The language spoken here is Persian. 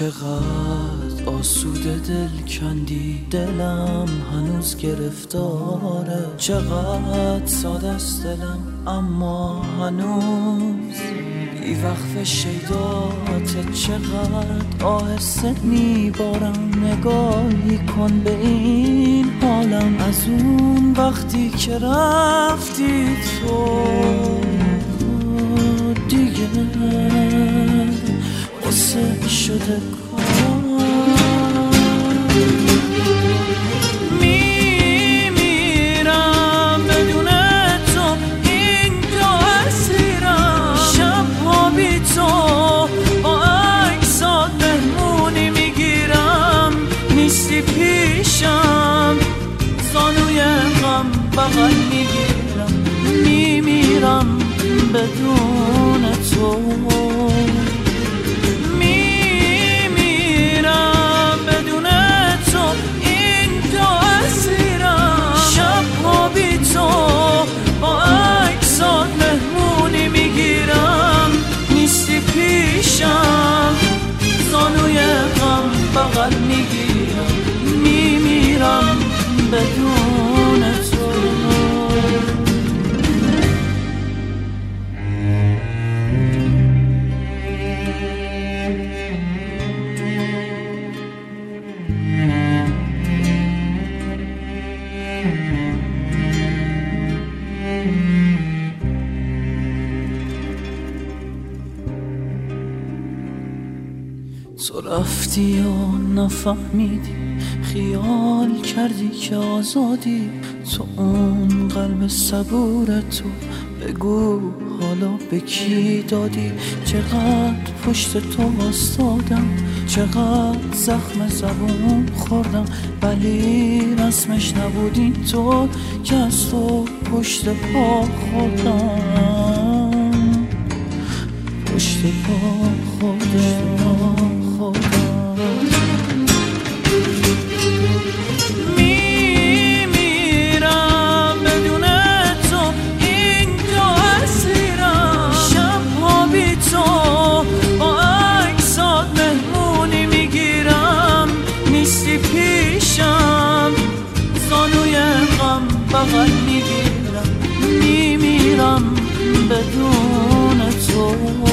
چقدر آسوده دل کندی، دلم هنوز گرفتاره. چقدر ساده است دلم اما هنوز بی وقف شیدات. چقدر آهسته میبارم، نگاهی کن به این حالم. از اون وقتی که رفتی تو دیگه قصه شده کار. میمیرم بدون تو، اینجا اسیرم. شبها بی تو با عکسات مهمونی میگیرم. نیستی پیشم، زانوی غم بغل میگیرم. میمیرم بدون تو. زانوی غم بغل میگیرم. میمیرم بدون تو. تو رفتی و نفهمیدی، خیال کردی که آزادی. تو اون قلب صبور تو بگو حالا به کی دادی. چقدر پشت تو واسطادم، چقدر زخم زبون خوردم، ولی رسمش نبودی تو که از تو پشت پا خوردم. پشت پا خوردم. میمیرم بدون تو، اینجا اسیرم. شبها بی تو با عکسات مهمونی میگیرم. نیستی پیشم، زانوی غم بغل میگیرم. میمیرم بدون تو.